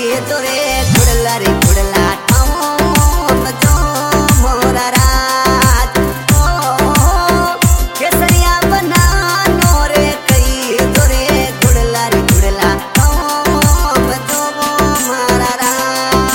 तोरे गुड़ला रे गुड़ला जो मोरा राज केसरिया बना नोरे कई तोरे गुड़ला रे गुड़ला जो मोरा राज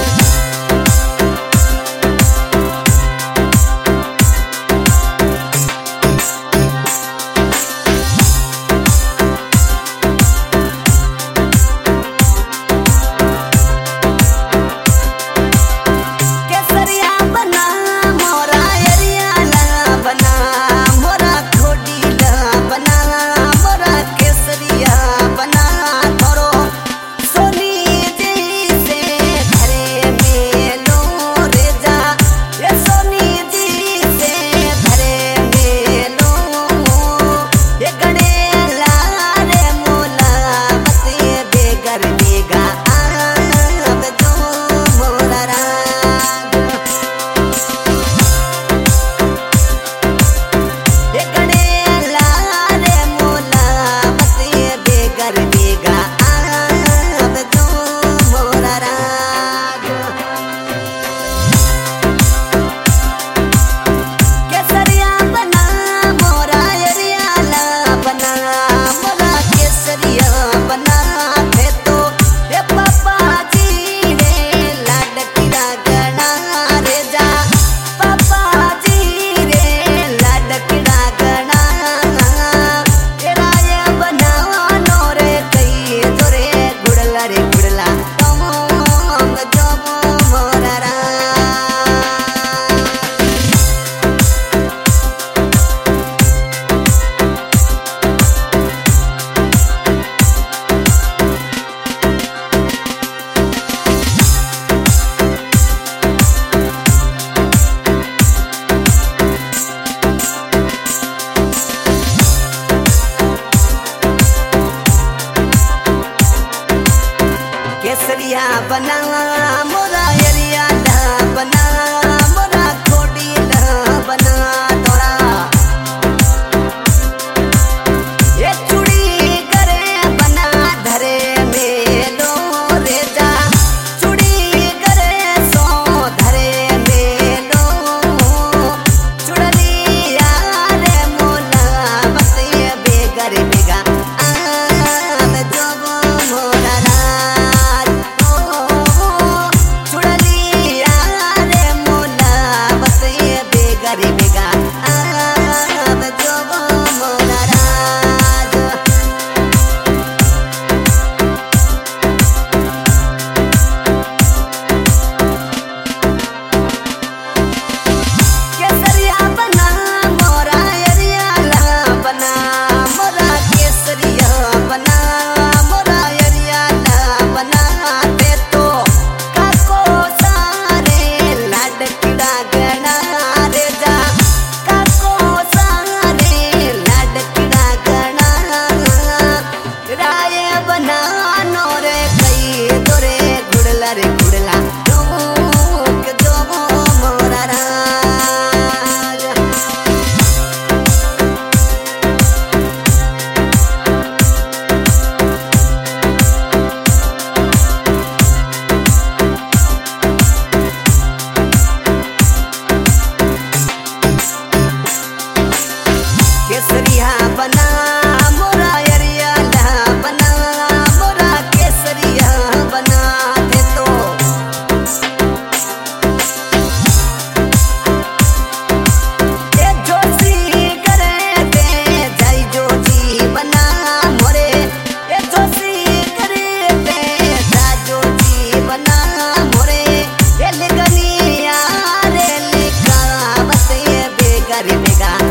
केसरिया बना मोरा एरिया बना मोरा खोडी बना तोरा ये चूड़ी करे बना धरे मेलो रे जा चूड़ी करे सो धरे मेलो चुड़लिया रे मोला बसे बेगर बेगा जो मोरा केसरिया बना मोरा एरिया बना मोरा केसरिया बना दे तो ए जोशी करे दे जाई जोशी बना मोरे ए जोशी करे दे जा जोशी बना मोरे ए लगनिया रे लिखा बसे बेगर बेगा